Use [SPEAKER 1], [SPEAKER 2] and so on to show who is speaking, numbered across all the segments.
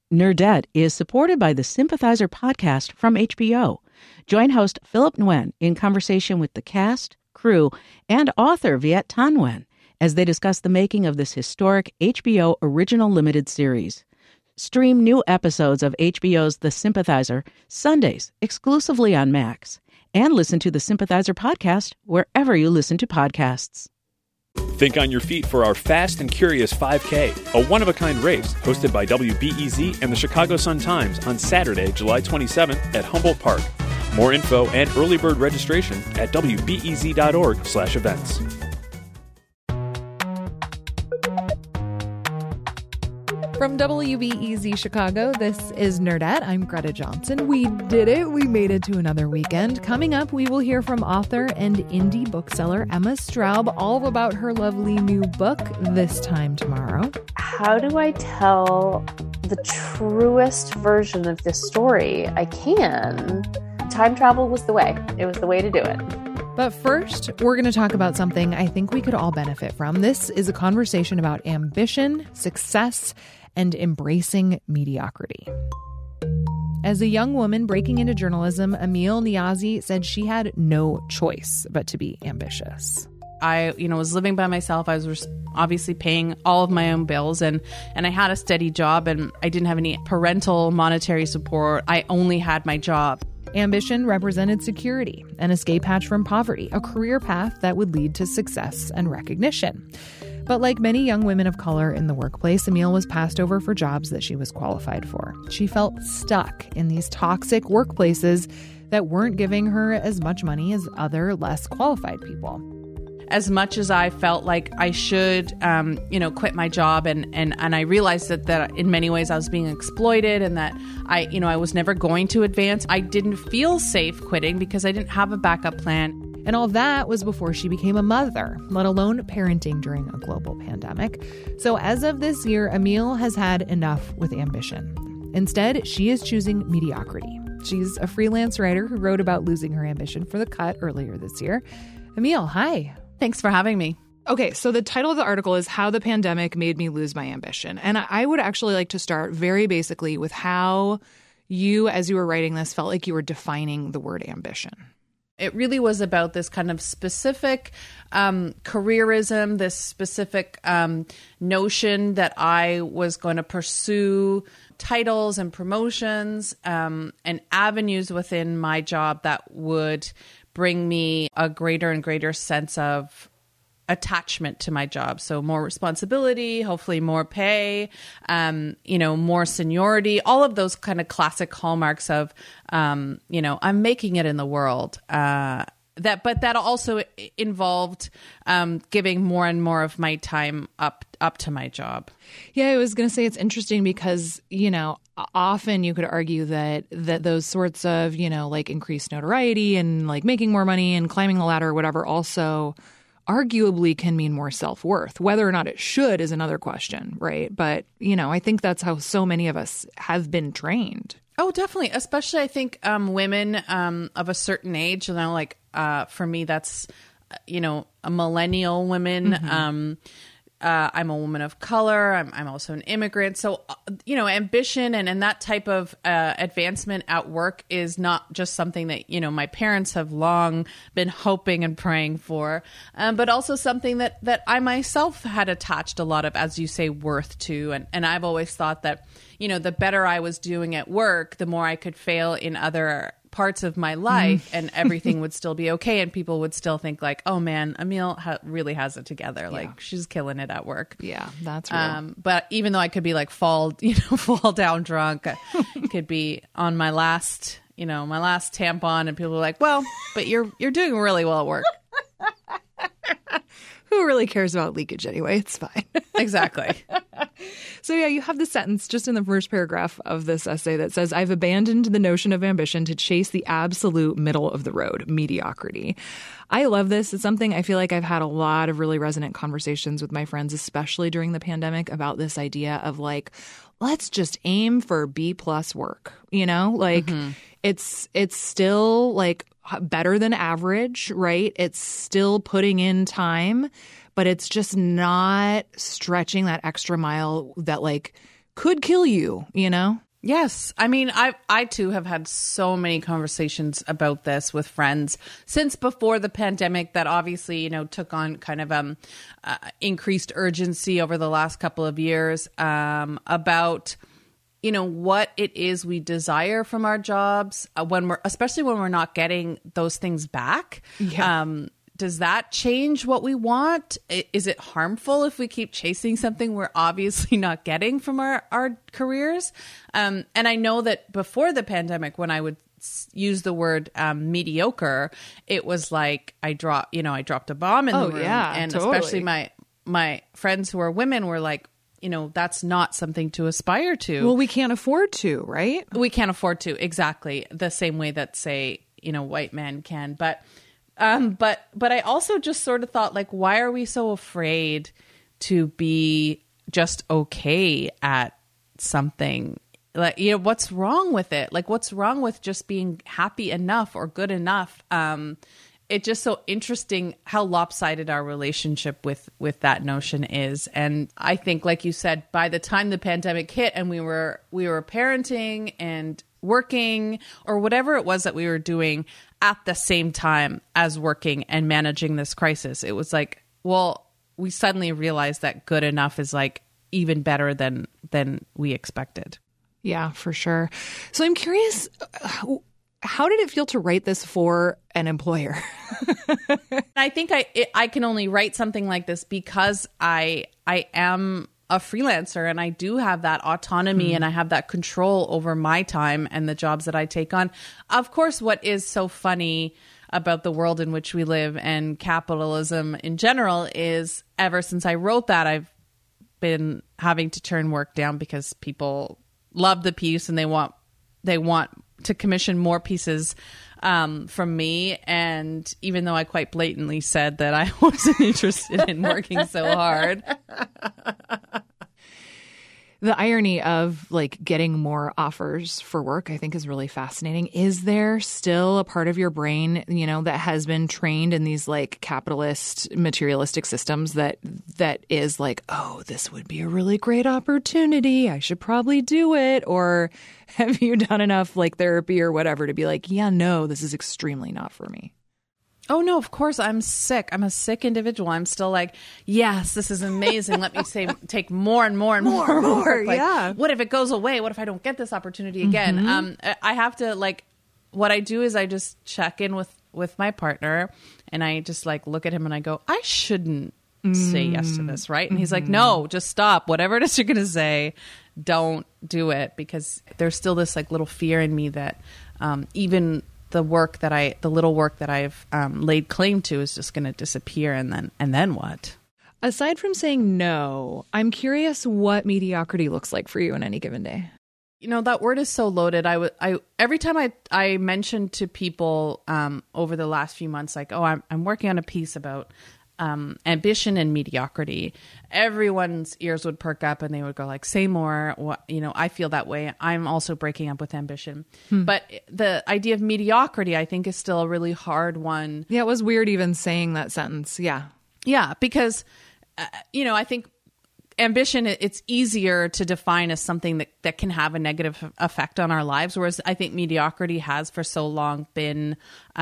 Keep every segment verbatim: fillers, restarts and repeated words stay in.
[SPEAKER 1] Nerdette is supported by the Sympathizer podcast from H B O. Join host Philip Nguyen in conversation with the cast, crew, and author Viet Thanh Nguyen as they discuss the making of this historic H B O original limited series. Stream new episodes of H B O's The Sympathizer Sundays exclusively on Max, and listen to the Sympathizer podcast wherever you listen to podcasts.
[SPEAKER 2] Think on your feet for our Fast and Curious five K, a one-of-a-kind race hosted by W B E Z and the Chicago Sun-Times on Saturday, July twenty-seventh at Humboldt Park. More info and early bird registration at W B E Z dot org slash events.
[SPEAKER 3] From W B E Z Chicago, this is Nerdette. I'm Greta Johnson. We did it. We made it to another weekend. Coming up, we will hear from author and indie bookseller Emma Straub all about her lovely new book, This Time Tomorrow.
[SPEAKER 4] How do I tell the truest version of this story I can? Time travel was the way. It was the way to do it.
[SPEAKER 3] But first, we're going to talk about something I think we could all benefit from. This is a conversation about ambition, success, and embracing mediocrity. As a young woman breaking into journalism, Emile Niazi said she had no choice but to be ambitious.
[SPEAKER 5] I, you know, was living by myself. I was obviously paying all of my own bills, and, and I had a steady job, and I didn't have any parental monetary support. I only had my job.
[SPEAKER 3] Ambition represented security, an escape hatch from poverty, a career path that would lead to success and recognition. But like many young women of color in the workplace, Emile was passed over for jobs that she was qualified for. She felt stuck in these toxic workplaces that weren't giving her as much money as other less qualified people.
[SPEAKER 5] As much as I felt like I should, um, you know, quit my job, and, and, and I realized that, that in many ways I was being exploited, and that I, you know, I was never going to advance. I didn't feel safe quitting because I didn't have a backup plan.
[SPEAKER 3] And all that was before she became a mother, let alone parenting during a global pandemic. So as of this year, Emile has had enough with ambition. Instead, she is choosing mediocrity. She's a freelance writer who wrote about losing her ambition for The Cut earlier this year. Emile, hi.
[SPEAKER 5] Thanks for having me.
[SPEAKER 3] Okay, so the title of the article is How the Pandemic Made Me Lose My Ambition. And I would actually like to start very basically with how you, as you were writing this, felt like you were defining the word ambition.
[SPEAKER 5] It really was about this kind of specific um, careerism, this specific um, notion that I was going to pursue titles and promotions um, and avenues within my job that would bring me a greater and greater sense of attachment to my job. So more responsibility, hopefully more pay, um, you know, more seniority, all of those kind of classic hallmarks of, um, you know, I'm making it in the world. Uh, that, but that also involved um, giving more and more of my time up up to my job.
[SPEAKER 3] Yeah, I was going to say it's interesting because, you know, often you could argue that that those sorts of, you know, like increased notoriety and like making more money and climbing the ladder or whatever also arguably can mean more self-worth. Whether or not it should is another question, right? But, you know, I think that's how so many of us have been trained.
[SPEAKER 5] Oh, definitely. Especially, I think um, women um, of a certain age, you know, like uh, for me, that's, you know, a millennial women. Mm-hmm. Um, uh, I'm a woman of color. I'm, I'm also an immigrant. So, uh, you know, ambition and, and that type of uh, advancement at work is not just something that, you know, my parents have long been hoping and praying for, um, but also something that, that I myself had attached a lot of, as you say, worth to. And, and I've always thought that, you know, the better I was doing at work, the more I could fail in other parts of my life, and everything would still be okay, and people would still think like, oh man, Emile ha- really has it together, yeah. Like she's killing it at work.
[SPEAKER 3] Yeah, that's real.
[SPEAKER 5] Um, but even though I could be like fall, you know, fall down drunk, I could be on my last, you know, my last tampon, and people are like, well, but you're you're doing really well at work.
[SPEAKER 3] Who really cares about leakage anyway? It's fine.
[SPEAKER 5] Exactly.
[SPEAKER 3] So yeah, you have the sentence just in the first paragraph of this essay that says, I've abandoned the notion of ambition to chase the absolute middle of the road, mediocrity. I love this. It's something I feel like I've had a lot of really resonant conversations with my friends, especially during the pandemic, about this idea of like, let's just aim for B plus work, you know, like mm-hmm. it's it's still like better than average, right? It's still putting in time, but it's just not stretching that extra mile that like could kill you, you know?
[SPEAKER 5] Yes. I mean, I I too have had so many conversations about this with friends since before the pandemic that obviously, you know, took on kind of um uh, increased urgency over the last couple of years um, about, you know, what it is we desire from our jobs uh, when we're, especially when we're not getting those things back.
[SPEAKER 3] Yeah.
[SPEAKER 5] Um, does that change what we want? Is it harmful if we keep chasing something we're obviously not getting from our, our careers? Um, and I know that before the pandemic, when I would use the word um, mediocre, it was like I dropped, you know, I dropped a bomb in
[SPEAKER 3] Oh,
[SPEAKER 5] the room.
[SPEAKER 3] yeah,
[SPEAKER 5] and
[SPEAKER 3] totally.
[SPEAKER 5] especially my my friends who are women were like, you know, that's not something to aspire to.
[SPEAKER 3] Well, we can't afford to, right?
[SPEAKER 5] We can't afford to, exactly the same way that, say, you know, white men can. But Um, but but I also just sort of thought, like, why are we so afraid to be just okay at something? Like, you know, what's wrong with it? Like, what's wrong with just being happy enough or good enough? Um, it's just so interesting how lopsided our relationship with with that notion is. And I think, like you said, by the time the pandemic hit and we were we were parenting and working or whatever it was that we were doing at the same time as working and managing this crisis, it was like, well, we suddenly realized that good enough is like even better than than we expected.
[SPEAKER 3] Yeah, for sure. So I'm curious, uh, how did it feel to write this for an employer?
[SPEAKER 5] I think I it, I can only write something like this because I I am a freelancer and I do have that autonomy mm. and I have that control over my time and the jobs that I take on. Of course, what is so funny about the world in which we live and capitalism in general is ever since I wrote that, I've been having to turn work down because people love the piece and they want they want to commission more pieces um, from me. And even though I quite blatantly said that I wasn't interested in working so hard.
[SPEAKER 3] The irony of like getting more offers for work, I think, is really fascinating. Is there still a part of your brain, you know, that has been trained in these like capitalist materialistic systems that that is like, oh, this would be a really great opportunity. I should probably do it. Or have you done enough like therapy or whatever to be like, yeah, no, this is extremely not for me?
[SPEAKER 5] Oh, no, of course. I'm sick. I'm a sick individual. I'm still like, yes, this is amazing. Let me say, take more and more and more.
[SPEAKER 3] More, more,
[SPEAKER 5] like,
[SPEAKER 3] yeah.
[SPEAKER 5] What if it goes away? What if I don't get this opportunity again? Mm-hmm. Um, I have to, like, what I do is I just check in with, with my partner and I just, like, look at him and I go, I shouldn't mm-hmm. say yes to this, right? And he's like, no, just stop. Whatever it is you're going to say, don't do it. Because there's still this, like, little fear in me that um, even the work that I, the little work that I've um, laid claim to is just going to disappear. And then, and then what?
[SPEAKER 3] Aside from saying no, I'm curious what mediocrity looks like for you on any given day.
[SPEAKER 5] You know, that word is so loaded. I would, I, every time I, I mentioned to people um, over the last few months, like, oh, I'm, I'm working on a piece about um, ambition and mediocrity, everyone's ears would perk up and they would go like, say more. What, you know, I feel that way. I'm also breaking up with ambition. Hmm. But the idea of mediocrity, I think, is still a really hard one.
[SPEAKER 3] Yeah, it was weird even saying that sentence. Yeah.
[SPEAKER 5] Yeah, because, uh, you know, I think ambition, it's easier to define as something that, that can have a negative effect on our lives. Whereas I think mediocrity has for so long been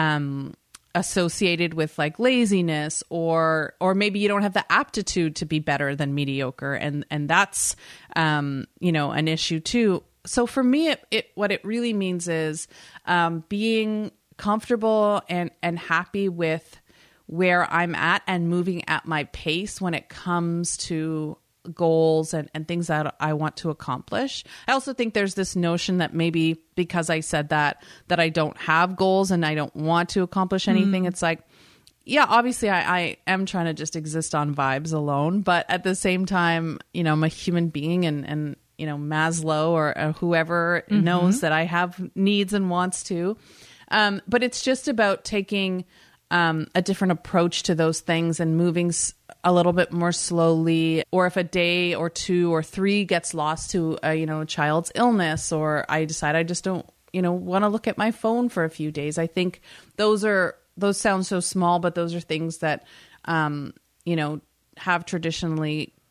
[SPEAKER 5] um associated with like laziness or or maybe you don't have the aptitude to be better than mediocre, and and that's um you know an issue too. So for me it, it what it really means is um being comfortable and and happy with where I'm at and moving at my pace when it comes to goals and, and things that I want to accomplish. I also think there's this notion that maybe because I said that, that I don't have goals and I don't want to accomplish anything. Mm. It's like, yeah, obviously I, I am trying to just exist on vibes alone. But at the same time, you know, I'm a human being and, and you know, Maslow or, or whoever mm-hmm. knows that I have needs and wants too. Um, but it's just about taking um, a different approach to those things and moving s- a little bit more slowly. Or if a day or two or three gets lost to a, you know, a child's illness, or I decide I just don't, you know, want to look at my phone for a few days. I think those are, those sound so small, but those are things that, um, you know, have traditionally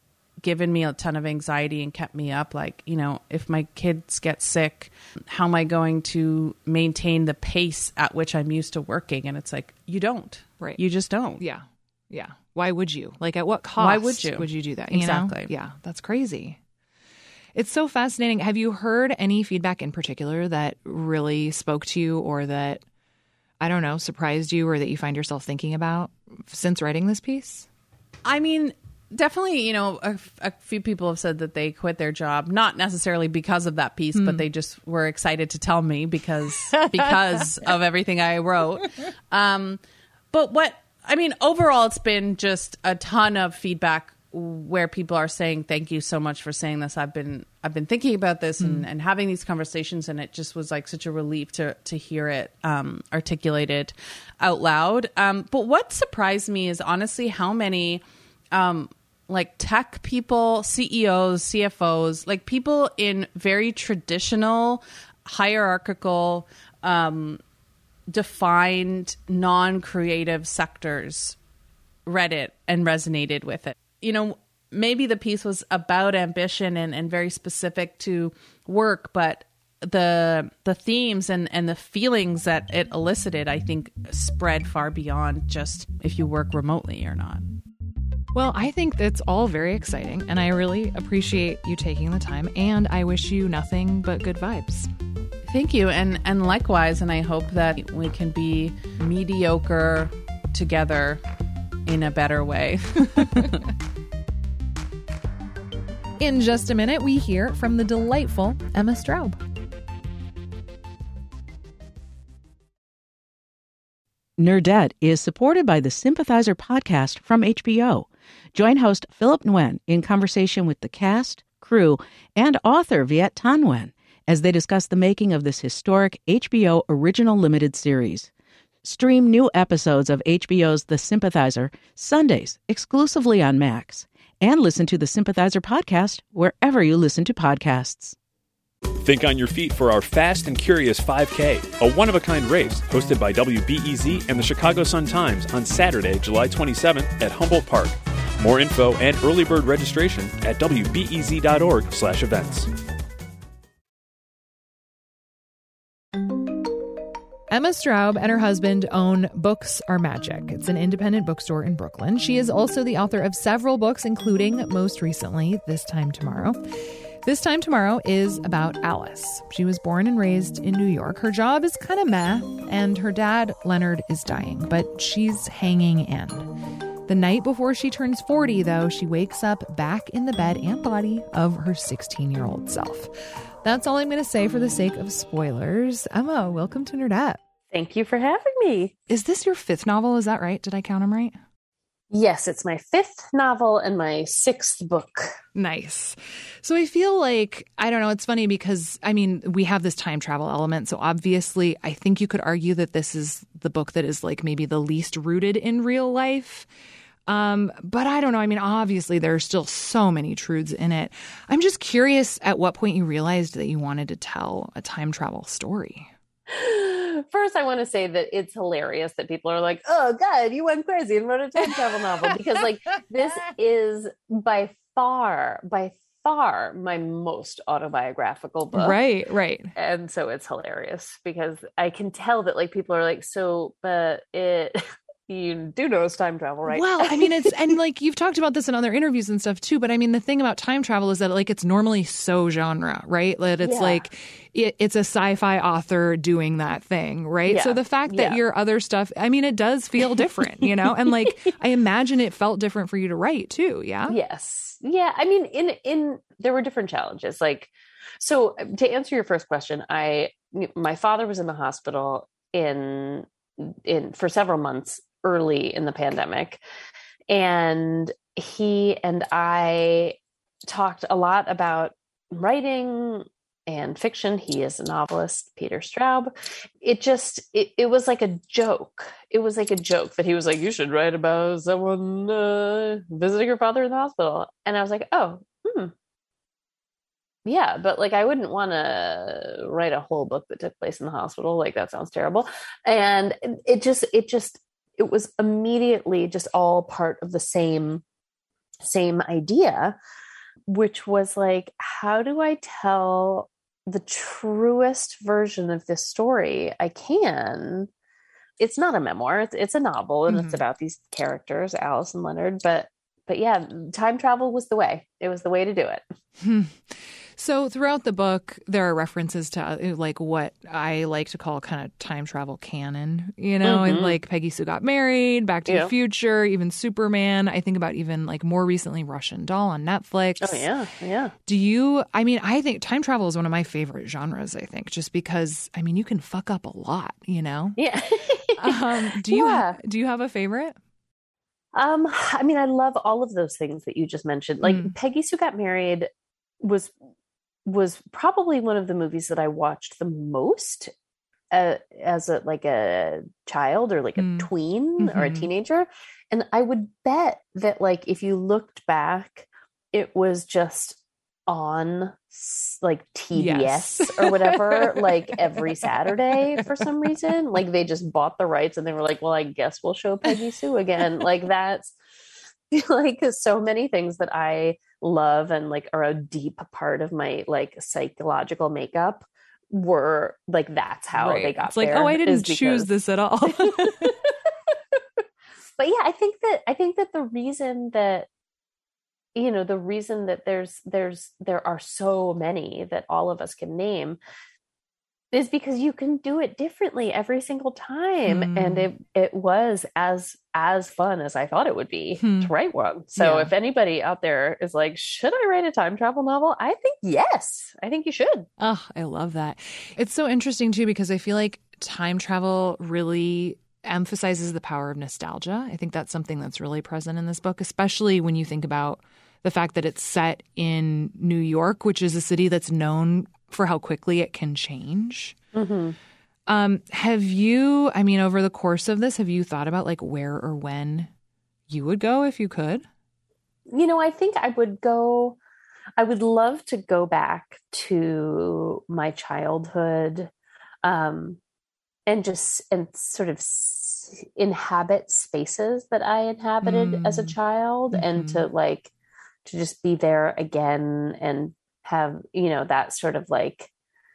[SPEAKER 5] given me a ton of anxiety and kept me up. Like, you know, if my kids get sick, how am I going to maintain the pace at which I'm used to working? And it's like, you don't.
[SPEAKER 3] Right.
[SPEAKER 5] You just don't.
[SPEAKER 3] Yeah. Yeah. Why would you? Like, at what cost
[SPEAKER 5] Why would you?
[SPEAKER 3] would you do that? You
[SPEAKER 5] Exactly.
[SPEAKER 3] know? Yeah. That's crazy. It's so fascinating. Have you heard any feedback in particular that really spoke to you, or that, I don't know, surprised you, or that you find yourself thinking about since writing this piece?
[SPEAKER 5] I mean, definitely, you know, a, a few people have said that they quit their job, not necessarily because of that piece, mm. but they just were excited to tell me because because of everything I wrote. Um, but what, I mean, overall, it's been just a ton of feedback where people are saying, thank you so much for saying this. I've been I've been thinking about this mm. and, and having these conversations, and it just was like such a relief to to hear it um, articulated out loud. Um, but what surprised me is honestly how many um, like tech people, C E Os, C F Os, like people in very traditional, hierarchical, um, defined, non-creative sectors read it and resonated with it. You know, maybe the piece was about ambition and, and very specific to work, but the the themes and, and the feelings that it elicited, I think, spread far beyond just if you work remotely or not.
[SPEAKER 3] Well, I think that's all very exciting, and I really appreciate you taking the time, and I wish you nothing but good vibes.
[SPEAKER 5] Thank you, and, and likewise, and I hope that we can be mediocre together in a better way.
[SPEAKER 3] In just a minute, we hear from the delightful Emma Straub.
[SPEAKER 1] Nerdette is supported by the Sympathizer podcast from H B O. Join host Philip Nguyen in conversation with the cast, crew, and author Viet Thanh Nguyen as they discuss the making of this historic H B O original limited series. Stream new episodes of H B O's The Sympathizer Sundays exclusively on Max, and listen to the Sympathizer podcast wherever you listen to podcasts.
[SPEAKER 2] Think on your feet for our Fast and Curious five K, a one-of-a-kind race hosted by W B E Z and the Chicago Sun-Times on Saturday, July twenty-seventh at Humboldt Park. More info and early bird registration at W B E Z dot org slash events.
[SPEAKER 3] Emma Straub and her husband own Books Are Magic. It's an independent bookstore in Brooklyn. She is also the author of several books, including, most recently, This Time Tomorrow. This Time Tomorrow is about Alice. She was born and raised in New York. Her job is kind of meh, and her dad, Leonard, is dying, but she's hanging in. The night before she turns forty, though, she wakes up back in the bed and body of her sixteen-year-old self. That's all I'm going to say for the sake of spoilers. Emma, welcome to Nerdette.
[SPEAKER 4] Thank you for having me.
[SPEAKER 3] Is this your fifth novel? Is that right? Did I count them right?
[SPEAKER 4] Yes, it's my fifth novel and my sixth book.
[SPEAKER 3] Nice. So I feel like, I don't know, it's funny because, I mean, we have this time travel element. So obviously, I think you could argue that this is the book that is like maybe the least rooted in real life. Um, but I don't know. I mean, obviously, there are still so many truths in it. I'm just curious at what point you realized that you wanted to tell a time travel story.
[SPEAKER 4] First, I want to say that it's hilarious that people are like, oh, God, you went crazy and wrote a time travel novel. Because, like, this is by far, by far my most autobiographical book.
[SPEAKER 3] Right, right.
[SPEAKER 4] And so it's hilarious because I can tell that, like, people are like, so, but it... You do know it's time travel, right?
[SPEAKER 3] Well, I mean, it's, and like, you've talked about this in other interviews and stuff too, but I mean, the thing about time travel is that like, it's normally so genre, right? That it's yeah. like, it, it's a sci-fi author doing that thing, right? Yeah. So the fact that yeah. your other stuff, I mean, it does feel different, you know? And like, I imagine it felt different for you to write too, yeah?
[SPEAKER 4] Yes. Yeah. I mean, in, in, there were different challenges. Like, so to answer your first question, I, my father was in the hospital in, in, for several months early in the pandemic. And he and I talked a lot about writing and fiction. He is a novelist, Peter Straub. It just, it, it was like a joke. It was like a joke that he was like, you should write about someone uh, visiting your father in the hospital. And I was like, oh, hmm. Yeah, but like, I wouldn't want to write a whole book that took place in the hospital. Like, that sounds terrible. And it just, it just, it was immediately just all part of the same, same idea. which was like, how do I tell the truest version of this story I can? It's not a memoir, it's, it's a novel, and mm-hmm. it's about these characters, Alice and Leonard, but but yeah, time travel was the way. It was the way to do it.
[SPEAKER 3] Hmm. So throughout the book, there are references to uh, like what I like to call kind of time travel canon, you know, mm-hmm. and like Peggy Sue Got Married, Back to yeah. the Future, even Superman. I think about even like more recently Russian Doll on Netflix.
[SPEAKER 4] Oh, yeah. Yeah.
[SPEAKER 3] Do you, I mean, I think time travel is one of my favorite genres, I think, just because, I mean, you can fuck up a lot, you know?
[SPEAKER 4] Yeah.
[SPEAKER 3] um, do you
[SPEAKER 4] yeah.
[SPEAKER 3] do you have a favorite?
[SPEAKER 4] Um, I mean, I love all of those things that you just mentioned. Like mm. Peggy Sue Got Married was was probably one of the movies that I watched the most uh, as a like a child or like a mm. tween mm-hmm. or a teenager. And I would bet that like if you looked back, it was just on like T B S yes. or whatever, like every Saturday for some reason. Like they just bought the rights and they were like, well, I guess we'll show Peggy Sue again. Like that's like so many things that I love and like are a deep part of my like psychological makeup were like, that's how right. they got
[SPEAKER 3] it's like,
[SPEAKER 4] there.
[SPEAKER 3] Oh, I didn't because... choose this at all.
[SPEAKER 4] But yeah, I think that, I think that the reason that, you know, the reason that there's, there's, there are so many that all of us can name is because you can do it differently every single time. Mm. And it, it was as, as fun as I thought it would be hmm. to write one. So yeah. if anybody out there is like, should I write a time travel novel? I think yes, I think you should.
[SPEAKER 3] Oh, I love that. It's so interesting too, because I feel like time travel really emphasizes the power of nostalgia. I think that's something that's really present in this book, especially when you think about the fact that it's set in New York, which is a city that's known for how quickly it can change. Mm-hmm. Um, have you, I mean, over the course of this, have you thought about like where or when you would go if you could?
[SPEAKER 4] You know, I think I would go, I would love to go back to my childhood um, and just, and sort of s- inhabit spaces that I inhabited mm. as a child mm-hmm. and to like, to just be there again and have, you know, that sort of like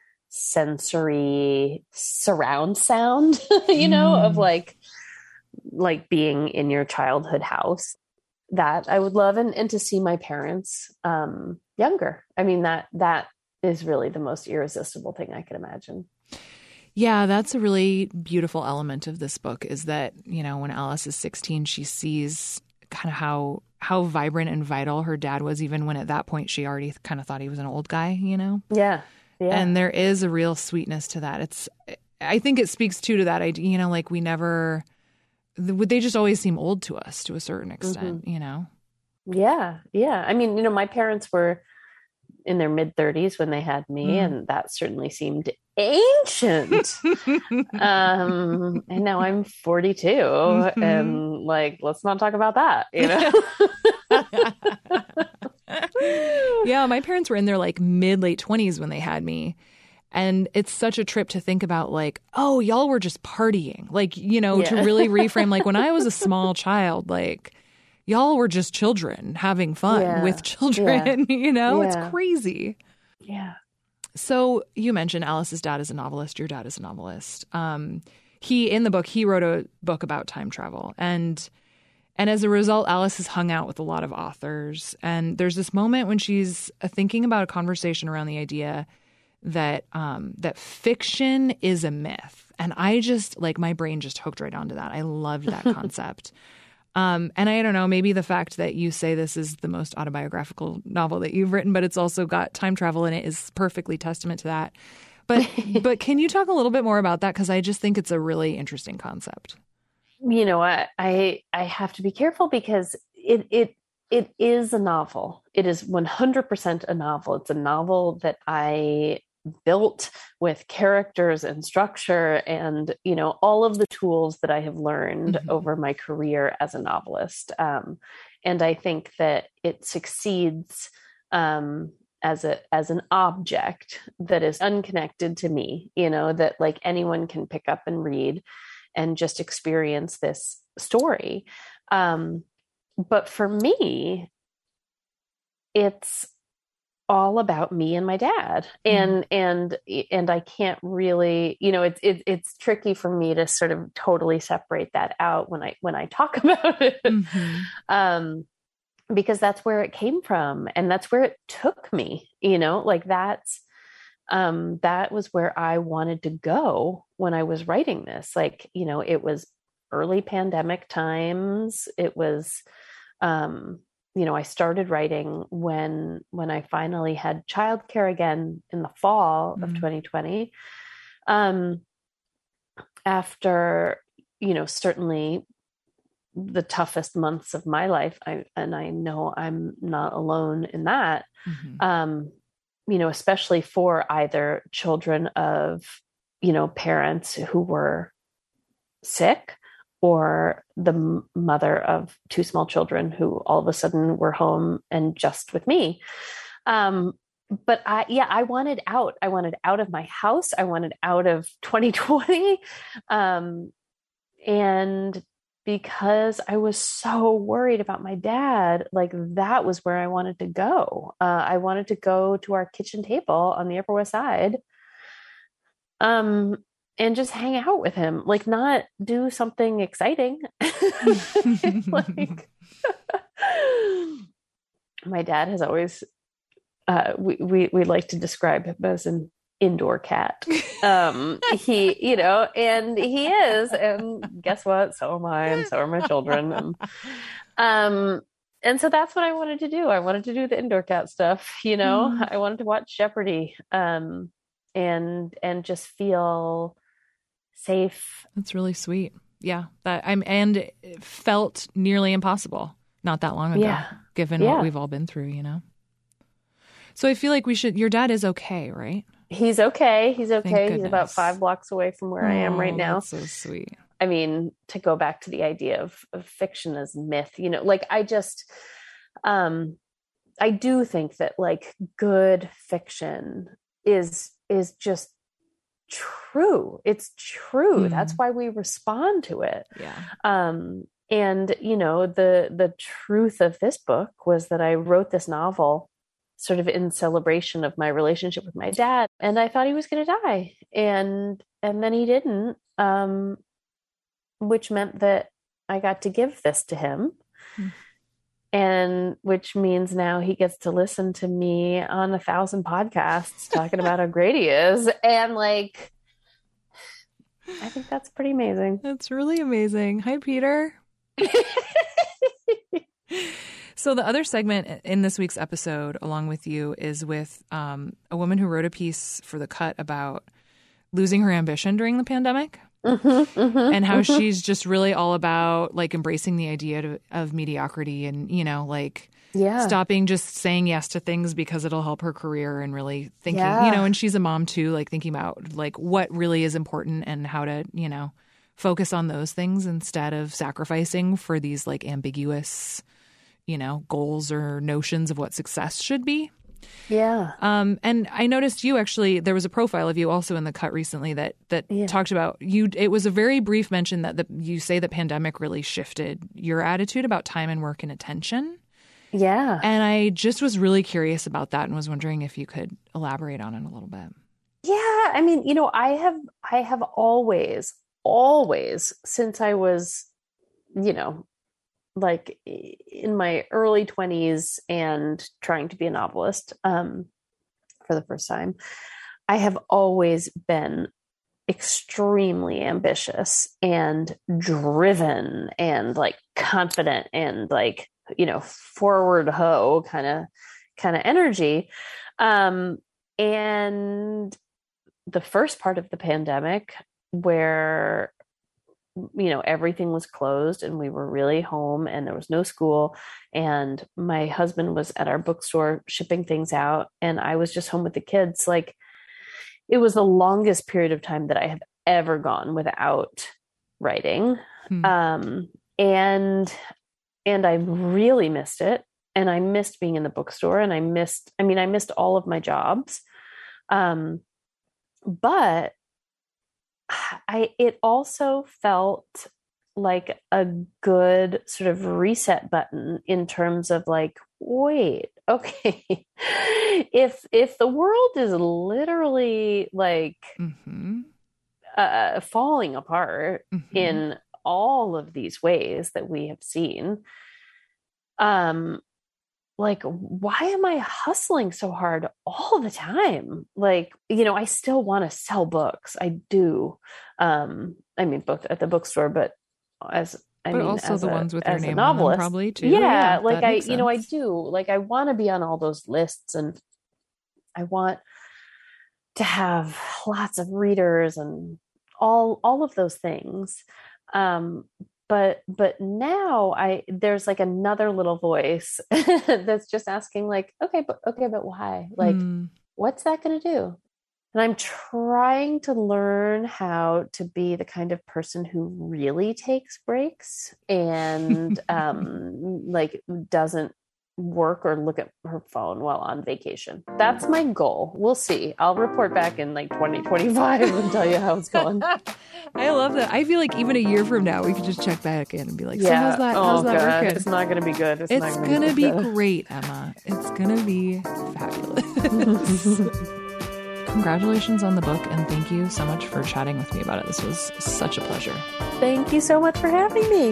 [SPEAKER 4] sensory surround sound, you know, mm. of like, like being in your childhood house. That I would love. And, and to see my parents um, younger. I mean, that, that is really the most irresistible thing I could imagine.
[SPEAKER 3] Yeah, that's a really beautiful element of this book is that, you know, when Alice is sixteen, she sees kind of how how vibrant and vital her dad was, even when at that point she already kind of thought he was an old guy, you know?
[SPEAKER 4] Yeah. Yeah.
[SPEAKER 3] And there is a real sweetness to that. It's, I think it speaks too to that idea, you know, like we never, they just always seem old to us to a certain extent, mm-hmm. you know?
[SPEAKER 4] Yeah. Yeah. I mean, you know, my parents were in their mid thirties when they had me, mm. and that certainly seemed ancient. um, and now I'm forty-two mm-hmm. and like, let's not talk about that, you know?
[SPEAKER 3] Yeah. My parents were in their like mid late twenties when they had me. And it's such a trip to think about like, oh, y'all were just partying. Like, you know, yeah. to really reframe, like when I was a small child, like y'all were just children having fun yeah. with children, yeah. you know, yeah. it's crazy.
[SPEAKER 4] Yeah.
[SPEAKER 3] So you mentioned Alice's dad is a novelist. Your dad is a novelist. Um, he, in the book, he wrote a book about time travel. And and as a result, Alice has hung out with a lot of authors. And there's this moment when she's thinking about a conversation around the idea that um, that fiction is a myth. And I just, like, my brain just hooked right onto that. I loved that concept. Um, and I don't know, maybe the fact that you say this is the most autobiographical novel that you've written, but it's also got time travel in it is perfectly testament to that. But but can you talk a little bit more about that? Because I just think it's a really interesting concept.
[SPEAKER 4] You know, I, I I have to be careful because it it it is a novel. It is one hundred percent a novel. It's a novel that I built with characters and structure and, you know, all of the tools that I have learned mm-hmm. over my career as a novelist. Um, and I think that it succeeds um, as a, as an object that is unconnected to me, you know, that like anyone can pick up and read and just experience this story. Um, but for me, it's, all about me and my dad. And, mm. and, and I can't really, you know, it's, it, it's tricky for me to sort of totally separate that out when I, when I talk about it, mm-hmm. um, because that's where it came from. And that's where it took me, you know, like that's, um, that was where I wanted to go when I was writing this. Like, you know, it was early pandemic times. It was, um, you know, I started writing when, when I finally had childcare again in the fall mm-hmm. of twenty twenty. Um, after, you know, certainly the toughest months of my life, I, and I know I'm not alone in that, mm-hmm. um, you know, especially for either children of, you know, parents who were sick, or the m- mother of two small children who all of a sudden were home and just with me. Um, but I, yeah, I wanted out. I wanted out of my house. I wanted out of twenty twenty. Um, and because I was so worried about my dad, like that was where I wanted to go. Uh, I wanted to go to our kitchen table on the Upper West Side. Um, and just hang out with him, like not do something exciting. Like, my dad has always, uh, we, we, we like to describe him as an indoor cat. Um, he, you know, and he is, and guess what? So am I, and so are my children. And, um, and so that's what I wanted to do. I wanted to do the indoor cat stuff, you know, mm. I wanted to watch Jeopardy, um, and, and just feel safe.
[SPEAKER 3] That's really sweet. Yeah. That I'm, and it felt nearly impossible not that long ago,
[SPEAKER 4] yeah.
[SPEAKER 3] given
[SPEAKER 4] yeah.
[SPEAKER 3] what we've all been through, you know? So I feel like we should, your dad is okay, right?
[SPEAKER 4] He's okay. He's okay. He's about five blocks away from where oh, I am right now.
[SPEAKER 3] That's so sweet.
[SPEAKER 4] I mean, to go back to the idea of, of fiction as myth, you know, like I just, um, I do think that like good fiction is, is just true. It's true. Mm. That's why we respond to it.
[SPEAKER 3] Yeah.
[SPEAKER 4] Um, and you know, the, the truth of this book was that I wrote this novel sort of in celebration of my relationship with my dad. And I thought he was going to die. And, and then he didn't, um, which meant that I got to give this to him. Mm. And which means now he gets to listen to me on a thousand podcasts talking about how great he is. And like, I think that's pretty amazing.
[SPEAKER 3] That's really amazing. Hi, Peter. So the other segment in this week's episode, along with you, is with um, a woman who wrote a piece for The Cut about losing her ambition during the pandemic. Mm-hmm, mm-hmm, and how mm-hmm. she's just really all about like embracing the idea to, of mediocrity and, you know, like yeah. stopping just saying yes to things because it'll help her career and really thinking, yeah. you know, and she's a mom too, like thinking about like what really is important and how to, you know, focus on those things instead of sacrificing for these like ambiguous, you know, goals or notions of what success should be.
[SPEAKER 4] Yeah.
[SPEAKER 3] Um, and I noticed you actually, there was a profile of you also in The Cut recently that that yeah. talked about you. It was a very brief mention that the, you say the pandemic really shifted your attitude about time and work and attention.
[SPEAKER 4] Yeah.
[SPEAKER 3] And I just was really curious about that and was wondering if you could elaborate on it a little bit.
[SPEAKER 4] Yeah. I mean, you know, I have, I have always, always since I was, you know, like in my early twenties and trying to be a novelist um, for the first time, I have always been extremely ambitious and driven and like confident and like, you know, forward ho kind of, kind of energy. Um, and the first part of the pandemic where you know, everything was closed and we were really home and there was no school. And my husband was at our bookstore shipping things out and I was just home with the kids. Like it was the longest period of time that I have ever gone without writing. Hmm. Um, and, and I really missed it. And I missed being in the bookstore and I missed, I mean, I missed all of my jobs. Um, but I, it also felt like a good sort of reset button in terms of like, wait, okay, if if the world is literally like
[SPEAKER 3] Mm-hmm.
[SPEAKER 4] uh, falling apart
[SPEAKER 3] Mm-hmm.
[SPEAKER 4] in all of these ways that we have seen, um, like, why am I hustling so hard all the time? Like, you know, I still want to sell books. I do. Um, I mean, both at the bookstore, but as I
[SPEAKER 3] But
[SPEAKER 4] mean,
[SPEAKER 3] also
[SPEAKER 4] as
[SPEAKER 3] the
[SPEAKER 4] a,
[SPEAKER 3] ones with your
[SPEAKER 4] as a
[SPEAKER 3] name on them
[SPEAKER 4] novelist,
[SPEAKER 3] probably too.
[SPEAKER 4] Yeah,
[SPEAKER 3] Yeah,
[SPEAKER 4] like
[SPEAKER 3] that
[SPEAKER 4] I,
[SPEAKER 3] makes
[SPEAKER 4] you know, I
[SPEAKER 3] sense.
[SPEAKER 4] do. Like, I want to be on all those lists, and I want to have lots of readers and all all of those things. Um, but but now I there's like another little voice that's just asking, like, okay, but okay, but why? Like,
[SPEAKER 3] Hmm.
[SPEAKER 4] what's that going to do? And I'm trying to learn how to be the kind of person who really takes breaks and um, like doesn't work or look at her phone while on vacation. That's my goal. We'll see. I'll report back in like twenty twenty-five and tell you how it's going.
[SPEAKER 3] I love that. I feel like even a year from now, we could just check back in and be like, so
[SPEAKER 4] Yeah.
[SPEAKER 3] how's that,
[SPEAKER 4] Oh,
[SPEAKER 3] how's that
[SPEAKER 4] God.
[SPEAKER 3] working?
[SPEAKER 4] It's not going to be good. It's,
[SPEAKER 3] It's
[SPEAKER 4] not
[SPEAKER 3] going to be
[SPEAKER 4] good.
[SPEAKER 3] great, Emma. It's going to be fabulous. Congratulations on the book, and thank you so much for chatting with me about it. This was such a pleasure.
[SPEAKER 4] Thank you so much for having me.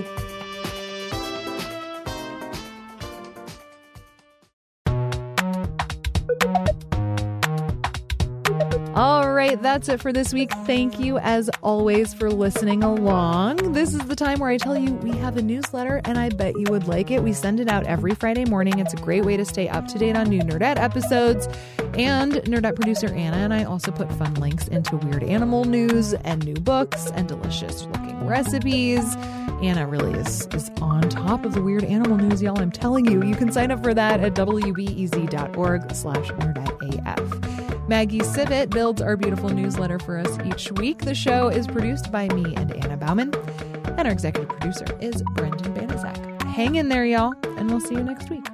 [SPEAKER 3] All right, that's it for this week. Thank you, as always, for listening along. This is the time where I tell you we have a newsletter, and I bet you would like it. We send it out every Friday morning. It's a great way to stay up to date on new Nerdette episodes. And Nerdette producer Anna and I also put fun links into weird animal news and new books and delicious-looking recipes. Anna really is, is on top of the weird animal news, y'all. I'm telling you. You can sign up for that at wbez.org slash nerdetteaf. Maggie Sivit builds our beautiful newsletter for us each week. The show is produced by me and Anna Bauman, and our executive producer is Brendan Banaszak. Hang in there, y'all, and we'll see you next week.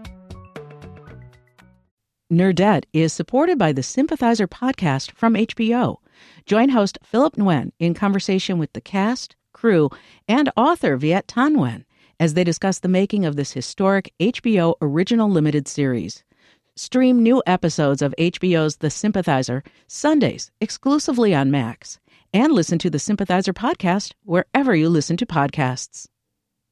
[SPEAKER 1] Nerdette is supported by the Sympathizer podcast from H B O. Join host Philip Nguyen in conversation with the cast, crew, and author Viet Thanh Nguyen as they discuss the making of this historic H B O original limited series. Stream new episodes of H B O's The Sympathizer Sundays exclusively on Max, and listen to the Sympathizer podcast wherever you listen to podcasts.